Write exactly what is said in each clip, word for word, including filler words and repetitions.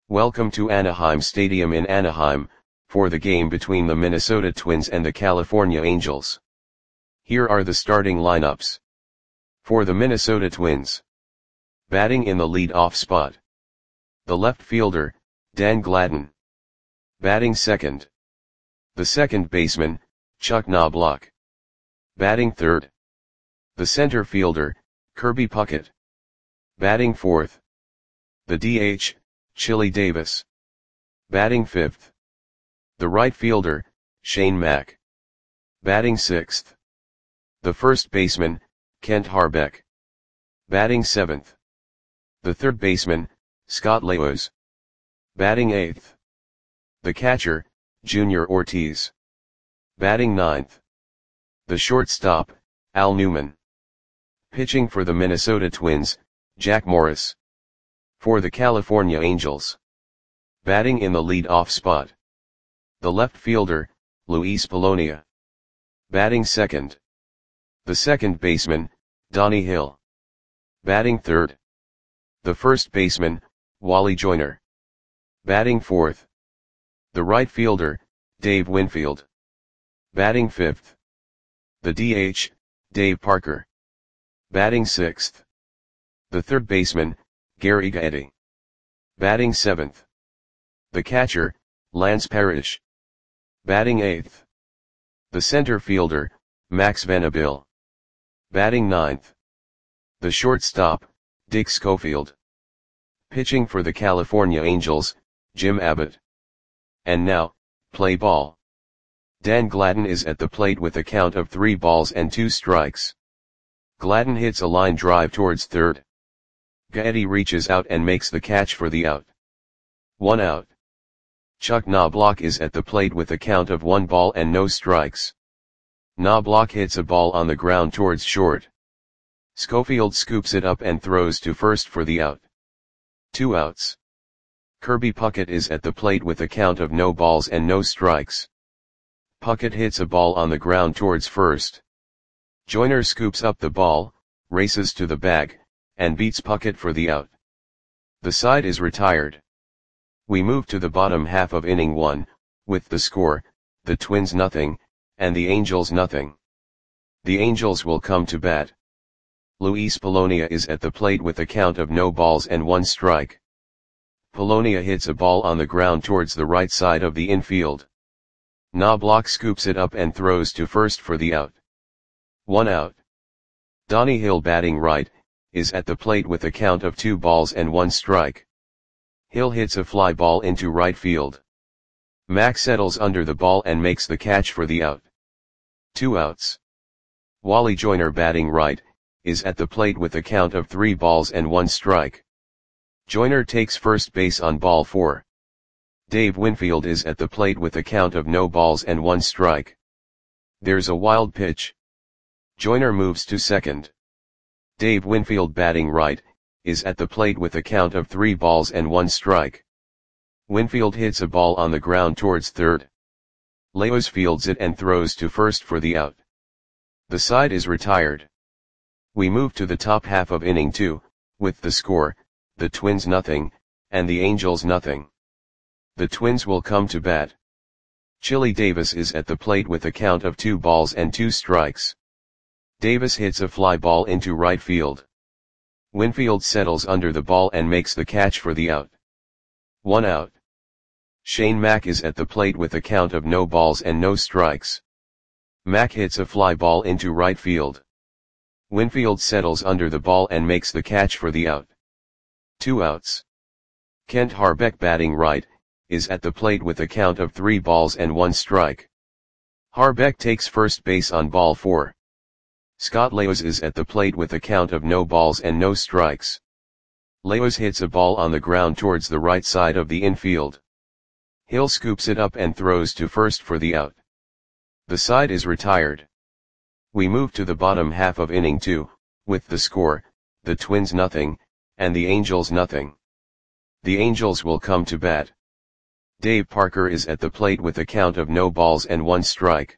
Welcome to Anaheim Stadium in Anaheim, for the game between the Minnesota Twins and the California Angels. Here are the starting lineups. For the Minnesota Twins. Batting in the lead-off spot. The left fielder, Dan Gladden. Batting second. The second baseman, Chuck Knobloch. Batting third. The center fielder, Kirby Puckett. Batting fourth. The D H, Chili Davis. Batting fifth. The right fielder, Shane Mack. Batting sixth. The first baseman, Kent Hrbek. Batting seventh. The third baseman, Scott Lewis. Batting eighth. The catcher, Junior Ortiz. Batting ninth. The shortstop, Al Newman. Pitching for the Minnesota Twins, Jack Morris. For the California Angels. Batting in the lead-off spot. The left fielder, Luis Polonia. Batting second. The second baseman, Donnie Hill. Batting third. The first baseman, Wally Joyner. Batting fourth. The right fielder, Dave Winfield. Batting fifth. The D H, Dave Parker. Batting sixth. The third baseman, Gary Gaetti. Batting seventh. The catcher, Lance Parrish. Batting eighth. The center fielder, Max Venable. Batting ninth. The shortstop, Dick Schofield. Pitching for the California Angels, Jim Abbott. And now, play ball. Dan Gladden is at the plate with a count of three balls and two strikes. Gladden hits a line drive towards third. Gaetti reaches out and makes the catch for the out. One out. Chuck Knobloch is at the plate with a count of one ball and no strikes. Knobloch hits a ball on the ground towards short. Schofield scoops it up and throws to first for the out. Two outs. Kirby Puckett is at the plate with a count of no balls and no strikes. Puckett hits a ball on the ground towards first. Joyner scoops up the ball, races to the bag, and beats Puckett for the out. The side is retired. We move to the bottom half of inning one, with the score, the Twins nothing, and the Angels nothing. The Angels will come to bat. Luis Polonia is at the plate with a count of no balls and one strike. Polonia hits a ball on the ground towards the right side of the infield. Knobloch scoops it up and throws to first for the out. One out. Donnie Hill, batting right, is at the plate with a count of two balls and one strike. Hill hits a fly ball into right field. Mack settles under the ball and makes the catch for the out. Two outs. Wally Joyner, batting right, is at the plate with a count of three balls and one strike. Joyner takes first base on ball four. Dave Winfield is at the plate with a count of no balls and one strike. There's a wild pitch. Joyner moves to second. Dave Winfield, batting right, is at the plate with a count of three balls and one strike. Winfield hits a ball on the ground towards third. Lewis fields it and throws to first for the out. The side is retired. We move to the top half of inning two, with the score, the Twins nothing, and the Angels nothing. The Twins will come to bat. Chili Davis is at the plate with a count of two balls and two strikes. Davis hits a fly ball into right field. Winfield settles under the ball and makes the catch for the out. One out. Shane Mack is at the plate with a count of no balls and no strikes. Mack hits a fly ball into right field. Winfield settles under the ball and makes the catch for the out. Two outs. Kent Hrbek, batting right, is at the plate with a count of three balls and one strike. Hrbek takes first base on ball four. Scott Lewis is at the plate with a count of no balls and no strikes. Lewis hits a ball on the ground towards the right side of the infield. Hill scoops it up and throws to first for the out. The side is retired. We move to the bottom half of inning two, with the score, the Twins nothing, and the Angels nothing. The Angels will come to bat. Dave Parker is at the plate with a count of no balls and one strike.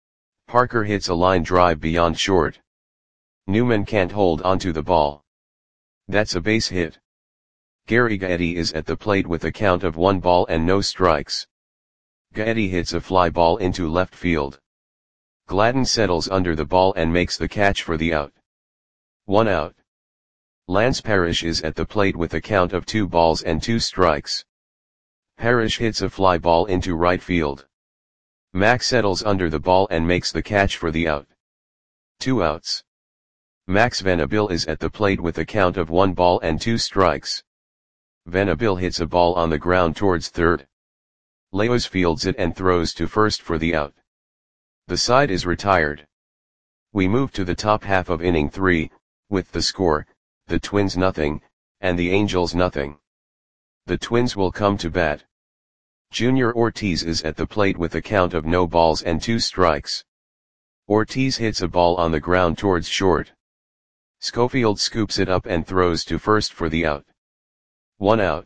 Parker hits a line drive beyond short. Newman can't hold onto the ball. That's a base hit. Gary Gaetti is at the plate with a count of one ball and no strikes. Gaetti hits a fly ball into left field. Gladden settles under the ball and makes the catch for the out. One out. Lance Parrish is at the plate with a count of two balls and two strikes. Parrish hits a fly ball into right field. Mack settles under the ball and makes the catch for the out. Two outs. Max Venabil is at the plate with a count of one ball and two strikes. Venabil hits a ball on the ground towards third. Leos fields it and throws to first for the out. The side is retired. We move to the top half of inning three, with the score, the Twins nothing, and the Angels nothing. The Twins will come to bat. Junior Ortiz is at the plate with a count of no balls and two strikes. Ortiz hits a ball on the ground towards short. Schofield scoops it up and throws to first for the out. One out.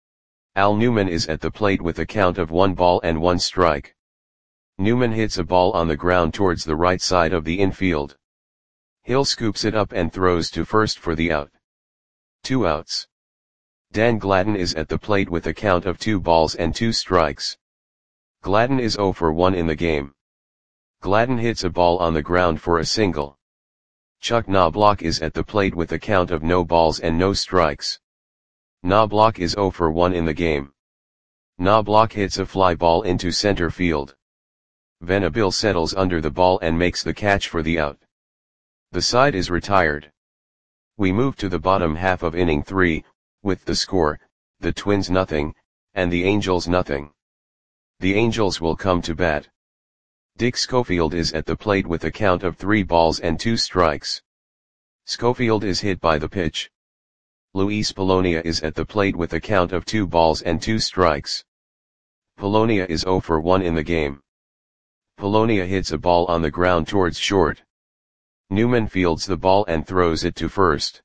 Al Newman is at the plate with a count of one ball and one strike. Newman hits a ball on the ground towards the right side of the infield. Hill scoops it up and throws to first for the out. Two outs. Dan Gladden is at the plate with a count of two balls and two strikes. Gladden is oh for one in the game. Gladden hits a ball on the ground for a single. Chuck Knobloch is at the plate with a count of no balls and no strikes. Knobloch is oh for one in the game. Knobloch hits a fly ball into center field. Venabil settles under the ball and makes the catch for the out. The side is retired. We move to the bottom half of inning three, with the score, the Twins nothing, and the Angels nothing. The Angels will come to bat. Dick Schofield is at the plate with a count of three balls and two strikes. Schofield is hit by the pitch. Luis Polonia is at the plate with a count of two balls and two strikes. Polonia is oh for one in the game. Polonia hits a ball on the ground towards short. Newman fields the ball and throws it to first.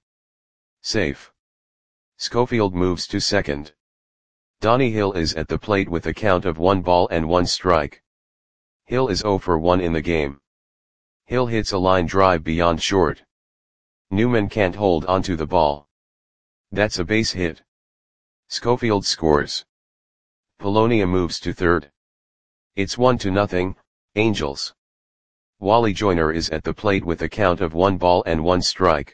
Safe. Schofield moves to second. Donnie Hill is at the plate with a count of one ball and one strike. Hill is oh for one in the game. Hill hits a line drive beyond short. Newman can't hold onto the ball. That's a base hit. Schofield scores. Polonia moves to third. It's one to nothing, Angels. Wally Joyner is at the plate with a count of one ball and one strike.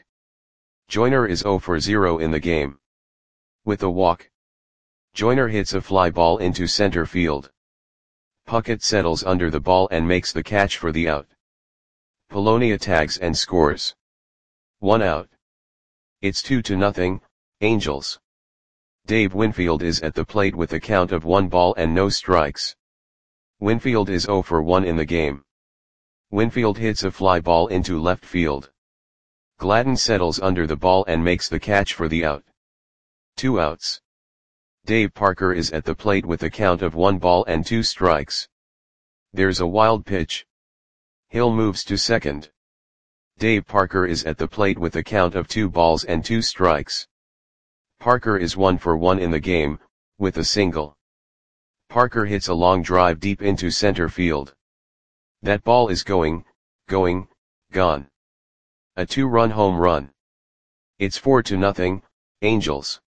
Joyner is oh for zero in the game. With a walk. Joyner hits a fly ball into center field. Puckett settles under the ball and makes the catch for the out. Polonia tags and scores. One out. It's two to nothing, Angels. Dave Winfield is at the plate with a count of one ball and no strikes. Winfield is oh for one in the game. Winfield hits a fly ball into left field. Gladden settles under the ball and makes the catch for the out. Two outs. Dave Parker is at the plate with a count of one ball and two strikes. There's a wild pitch. Hill moves to second. Dave Parker is at the plate with a count of two balls and two strikes. Parker is one for one in the game, with a single. Parker hits a long drive deep into center field. That ball is going, going, gone. A two-run home run. It's four to nothing, Angels.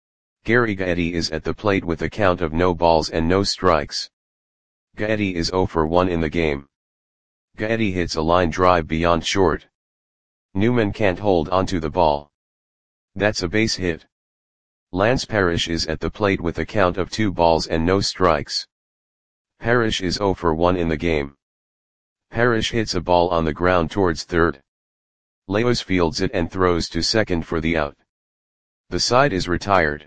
Gary Gaetti is at the plate with a count of no balls and no strikes. Gaetti is oh for one in the game. Gaetti hits a line drive beyond short. Newman can't hold onto the ball. That's a base hit. Lance Parrish is at the plate with a count of two balls and no strikes. Parrish is oh for one in the game. Parrish hits a ball on the ground towards third. Leos fields it and throws to second for the out. The side is retired.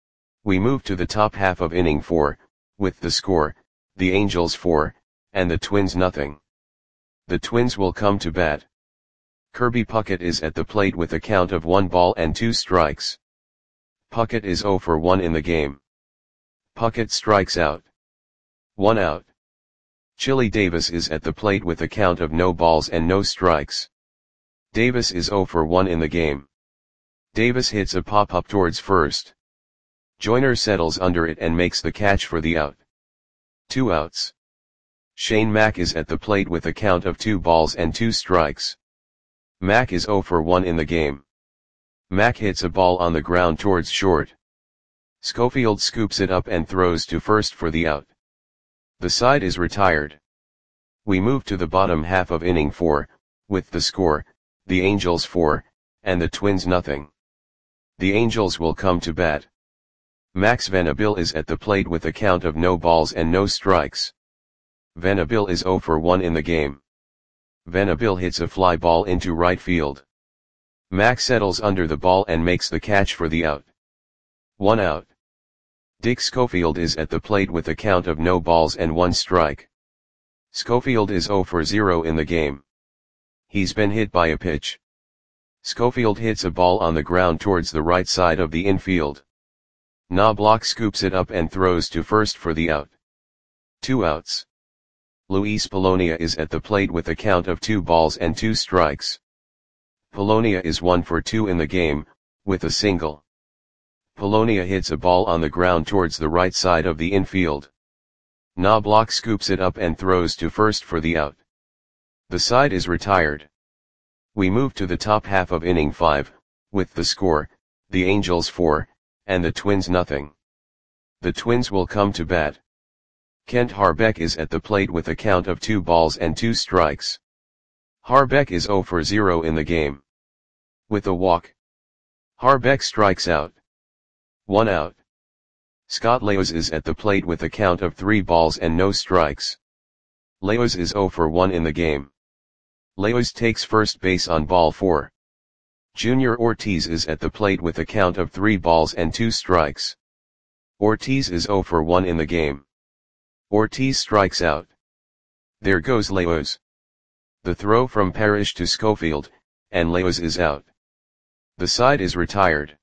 We move to the top half of inning four, with the score, the Angels four, and the Twins nothing. The Twins will come to bat. Kirby Puckett is at the plate with a count of one ball and two strikes. Puckett is oh for one in the game. Puckett strikes out. One out. Chili Davis is at the plate with a count of no balls and no strikes. Davis is oh for one in the game. Davis hits a pop-up towards first. Joyner settles under it and makes the catch for the out. Two outs. Shane Mack is at the plate with a count of two balls and two strikes. Mack is oh for one in the game. Mack hits a ball on the ground towards short. Schofield scoops it up and throws to first for the out. The side is retired. We move to the bottom half of inning four, with the score, the Angels four, and the Twins nothing. The Angels will come to bat. Max Venable is at the plate with a count of no balls and no strikes. Venable is zero for one in the game. Venable hits a fly ball into right field. Max settles under the ball and makes the catch for the out. One out. Dick Schofield is at the plate with a count of no balls and one strike. Schofield is zero for zero in the game. He's been hit by a pitch. Schofield hits a ball on the ground towards the right side of the infield. Knobloch scoops it up and throws to first for the out. Two outs. Luis Polonia is at the plate with a count of two balls and two strikes. Polonia is one for two in the game, with a single. Polonia hits a ball on the ground towards the right side of the infield. Knobloch scoops it up and throws to first for the out. The side is retired. We move to the top half of inning five, with the score, the Angels four, and the Twins nothing. The Twins will come to bat. Kent Harbeck is at the plate with a count of two balls and two strikes. Harbeck is zero for zero in the game. With a walk, Harbeck strikes out. One out. Scott Leos is at the plate with a count of three balls and no strikes. Leos is zero for one in the game. Leos takes first base on ball four. Junior Ortiz is at the plate with a count of three balls and two strikes. Ortiz is zero for one in the game. Ortiz strikes out. There goes Leos. The throw from Parrish to Schofield, and Leos is out. The side is retired.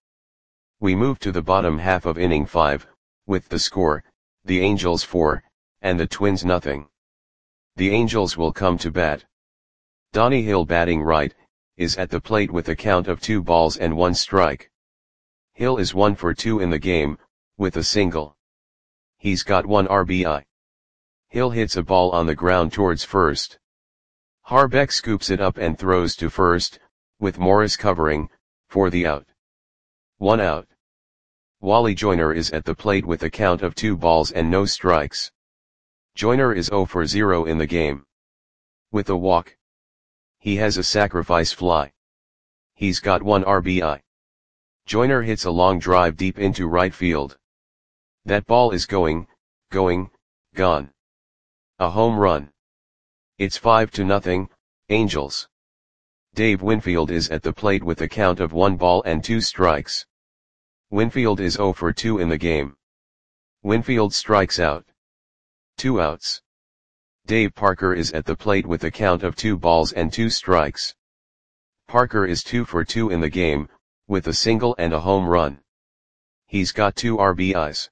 We move to the bottom half of inning five, with the score, the Angels four, and the Twins nothing. The Angels will come to bat. Donnie Hill, batting right, is at the plate with a count of two balls and one strike. Hill is one for two in the game, with a single. He's got one R B I. Hill hits a ball on the ground towards first. Harbeck scoops it up and throws to first, with Morris covering, for the out. One out. Wally Joyner is at the plate with a count of two balls and no strikes. Joyner is zero for zero in the game. With a walk, he has a sacrifice fly. He's got one R B I. Joyner hits a long drive deep into right field. That ball is going, going, gone. A home run. It's five to nothing, Angels. Dave Winfield is at the plate with a count of one ball and two strikes. Winfield is zero for two in the game. Winfield strikes out. Two outs. Dave Parker is at the plate with a count of two balls and two strikes. Parker is two for two in the game, with a single and a home run. He's got two R B Is.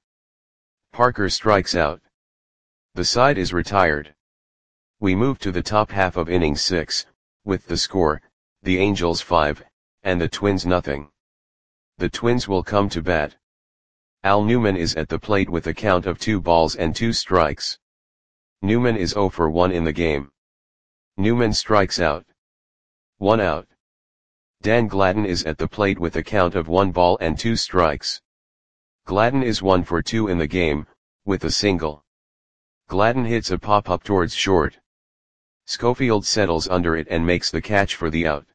Parker strikes out. The side is retired. We move to the top half of inning six, with the score, the Angels five, and the Twins nothing. The Twins will come to bat. Al Newman is at the plate with a count of two balls and two strikes. Newman is zero for one in the game. Newman strikes out. One out. Dan Gladden is at the plate with a count of one ball and two strikes. Gladden is one for two in the game, with a single. Gladden hits a pop-up towards short. Schofield settles under it and makes the catch for the out.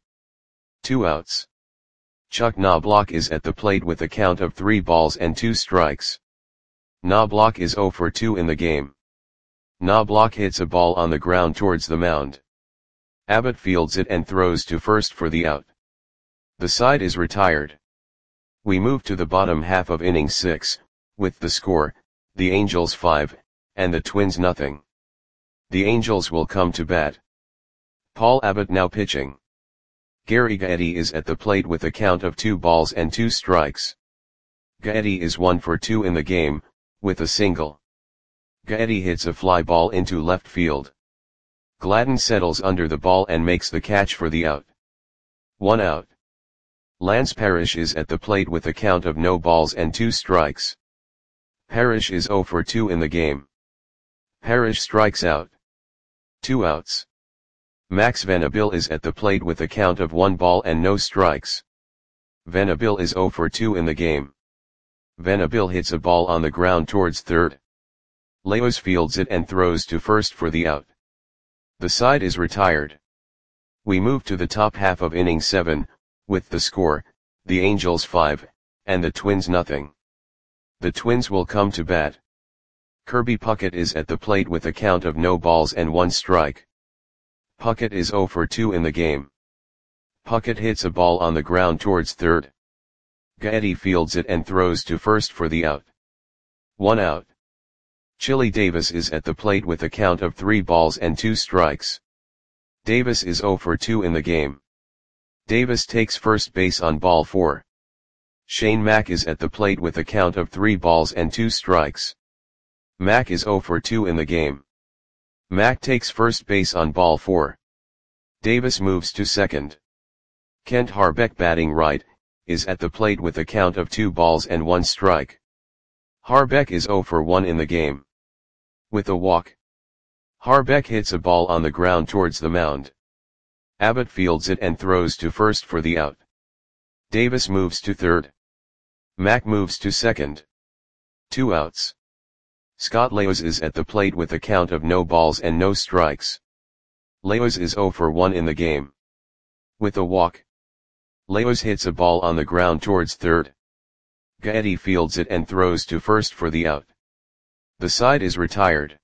Two outs. Chuck Knobloch is at the plate with a count of three balls and two strikes. Knobloch is zero for two in the game. Knobloch hits a ball on the ground towards the mound. Abbott fields it and throws to first for the out. The side is retired. We move to the bottom half of inning six, with the score, the Angels five, and the Twins nothing. The Angels will come to bat. Paul Abbott now pitching. Gary Gaetti is at the plate with a count of two balls and two strikes. Gaetti is one for two in the game, with a single. Gaetti hits a fly ball into left field. Gladden settles under the ball and makes the catch for the out. One out. Lance Parrish is at the plate with a count of no balls and two strikes. Parrish is zero for two in the game. Parrish strikes out. Two outs. Max Venable is at the plate with a count of one ball and no strikes. Venable is zero for two in the game. Venabil hits a ball on the ground towards third. Leos fields it and throws to first for the out. The side is retired. We move to the top half of inning seven, with the score, the Angels five, and the Twins nothing. The Twins will come to bat. Kirby Puckett is at the plate with a count of no balls and one strike. Puckett is oh for two in the game. Puckett hits a ball on the ground towards third. Gaetti fields it and throws to first for the out. One out. Chili Davis is at the plate with a count of three balls and two strikes. Davis is oh for two in the game. Davis takes first base on ball four. Shane Mack is at the plate with a count of three balls and two strikes. Mack is oh for two in the game. Mack takes first base on ball four. Davis moves to second. Kent Harbeck, batting right, is at the plate with a count of two balls and one strike. Harbeck is oh for one in the game. With a walk. Harbeck hits a ball on the ground towards the mound. Abbott fields it and throws to first for the out. Davis moves to third. Mack moves to second. Two outs. Scott Leos is at the plate with a count of no balls and no strikes. Leos is oh for one in the game. With a walk. Leos hits a ball on the ground towards third. Gaetti fields it and throws to first for the out. The side is retired.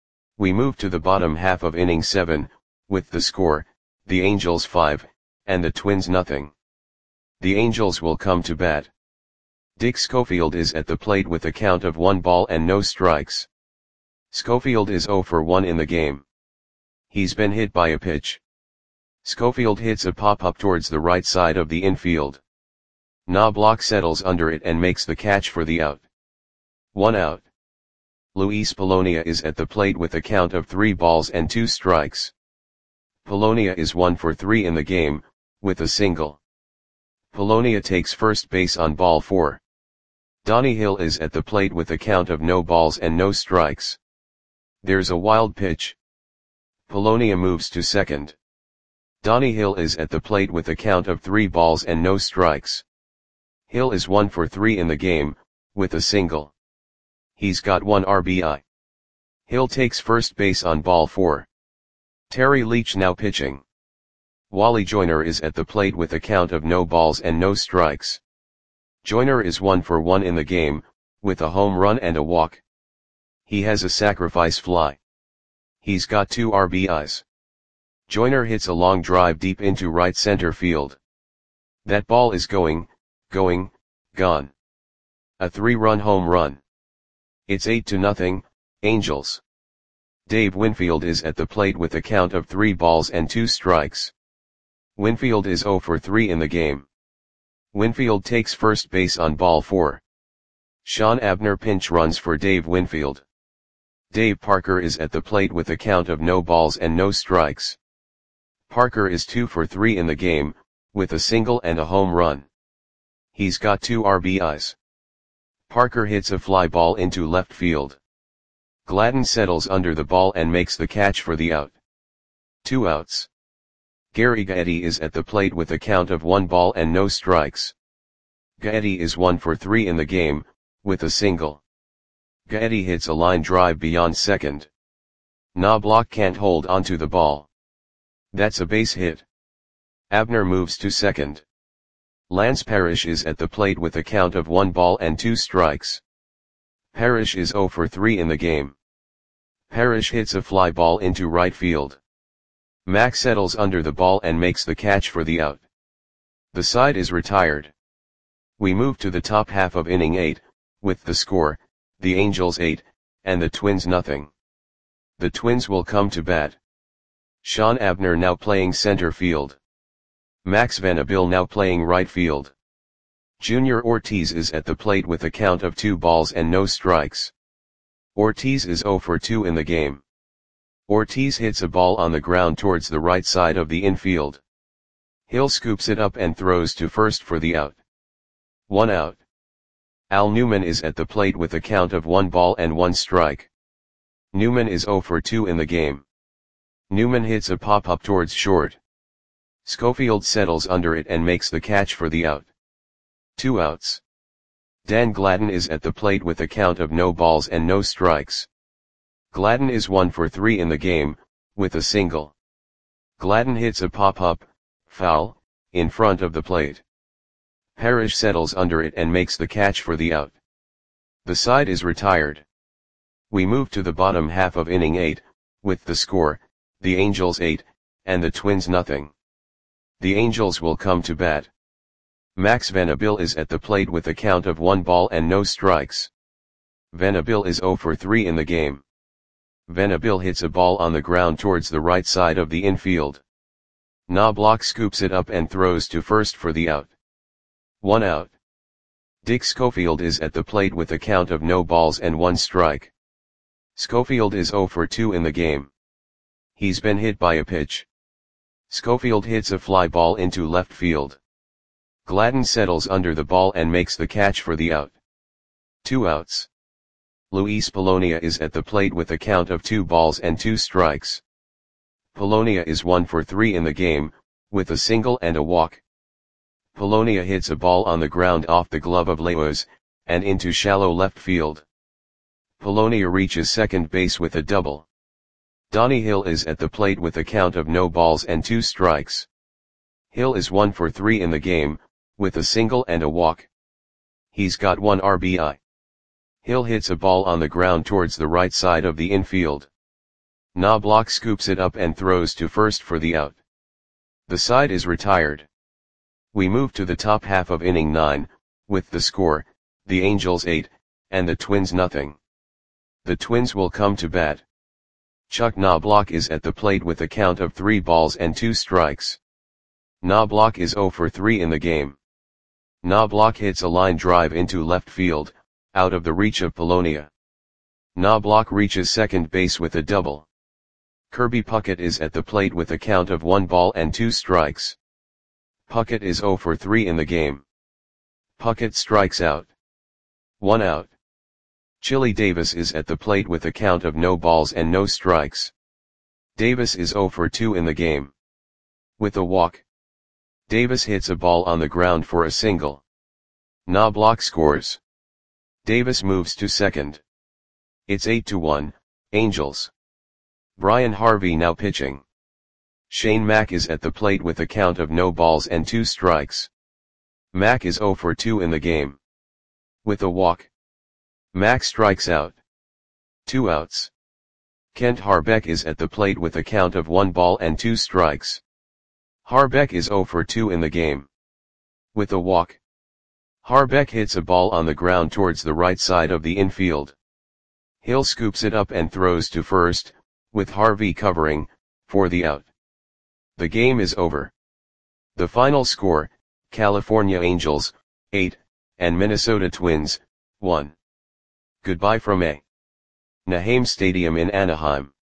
We move to the bottom half of inning seven, with the score, the Angels five, and the Twins nothing. The Angels will come to bat. Dick Schofield is at the plate with a count of one ball and no strikes. Schofield is oh for one in the game. He's been hit by a pitch. Schofield hits a pop-up towards the right side of the infield. Knobloch settles under it and makes the catch for the out. One out. Luis Polonia is at the plate with a count of three balls and two strikes. Polonia is one for three in the game, with a single. Polonia takes first base on ball four. Donnie Hill is at the plate with a count of no balls and no strikes. There's a wild pitch. Polonia moves to second. Donnie Hill is at the plate with a count of three balls and no strikes. Hill is one for three in the game, with a single. He's got one R B I. Hill takes first base on ball four. Terry Leach now pitching. Wally Joyner is at the plate with a count of no balls and no strikes. Joyner is one for one in the game, with a home run and a walk. He has a sacrifice fly. He's got two R B Is. Joyner hits a long drive deep into right center field. That ball is going, going, gone. A three-run home run. It's eight to nothing, Angels. Dave Winfield is at the plate with a count of three balls and two strikes. Winfield is oh for three in the game. Winfield takes first base on ball four. Sean Abner pinch runs for Dave Winfield. Dave Parker is at the plate with a count of no balls and no strikes. Parker is two for three in the game, with a single and a home run. He's got two R B Is. Parker hits a fly ball into left field. Gladden settles under the ball and makes the catch for the out. Two outs. Gary Gaetti is at the plate with a count of one ball and no strikes. Gaetti is one for three in the game, with a single. Gaetti hits a line drive beyond second. Knobloch can't hold onto the ball. That's a base hit. Abner moves to second. Lance Parrish is at the plate with a count of one ball and two strikes. Parrish is oh for three in the game. Parrish hits a fly ball into right field. Mack settles under the ball and makes the catch for the out. The side is retired. We move to the top half of inning eight, with the score, the Angels eight, and the Twins nothing. The Twins will come to bat. Sean Abner now playing center field. Max Venabil now playing right field. Junior Ortiz is at the plate with a count of two balls and no strikes. Ortiz is oh for two in the game. Ortiz hits a ball on the ground towards the right side of the infield. Hill scoops it up and throws to first for the out. One out. Al Newman is at the plate with a count of one ball and one strike. Newman is oh for two in the game. Newman hits a pop-up towards short. Schofield settles under it and makes the catch for the out. Two outs. Dan Gladden is at the plate with a count of no balls and no strikes. Gladden is one for three in the game, with a single. Gladden hits a pop-up, foul, in front of the plate. Parrish settles under it and makes the catch for the out. The side is retired. We move to the bottom half of inning eight, with the score, the Angels eight, and the Twins nothing. The Angels will come to bat. Max Venable is at the plate with a count of one ball and no strikes. Venable is zero for three in the game. Venable hits a ball on the ground towards the right side of the infield. Knobloch scoops it up and throws to first for the out. One out. Dick Schofield is at the plate with a count of no balls and one strike. Schofield is zero for two in the game. He's been hit by a pitch. Schofield hits a fly ball into left field. Gladden settles under the ball and makes the catch for the out. Two outs. Luis Polonia is at the plate with a count of two balls and two strikes. Polonia is one for three in the game, with a single and a walk. Polonia hits a ball on the ground off the glove of Leos, and into shallow left field. Polonia reaches second base with a double. Donnie Hill is at the plate with a count of no balls and two strikes. Hill is one for three in the game, with a single and a walk. He's got one R B I. Hill hits a ball on the ground towards the right side of the infield. Knobloch scoops it up and throws to first for the out. The side is retired. We move to the top half of inning nine, with the score, the Angels eight, and the Twins nothing. The Twins will come to bat. Chuck Knobloch is at the plate with a count of three balls and two strikes. Knobloch is zero for three in the game. Knobloch hits a line drive into left field, out of the reach of Polonia. Knobloch reaches second base with a double. Kirby Puckett is at the plate with a count of one ball and two strikes. Puckett is zero for three in the game. Puckett strikes out. One out. Chili Davis is at the plate with a count of no balls and no strikes. Davis is zero for two in the game. With a walk. Davis hits a ball on the ground for a single. Knobloch scores. Davis moves to second. It's eight to one, Angels. Brian Harvey now pitching. Shane Mack is at the plate with a count of no balls and two strikes. Mack is zero for two in the game. With a walk. Mack strikes out. Two outs. Kent Harbeck is at the plate with a count of one ball and two strikes. Harbeck is zero for two in the game. With a walk. Harbeck hits a ball on the ground towards the right side of the infield. Hill scoops it up and throws to first, with Harvey covering, for the out. The game is over. The final score, California Angels, eight, and Minnesota Twins, one. Goodbye from A. Naheim Stadium in Anaheim.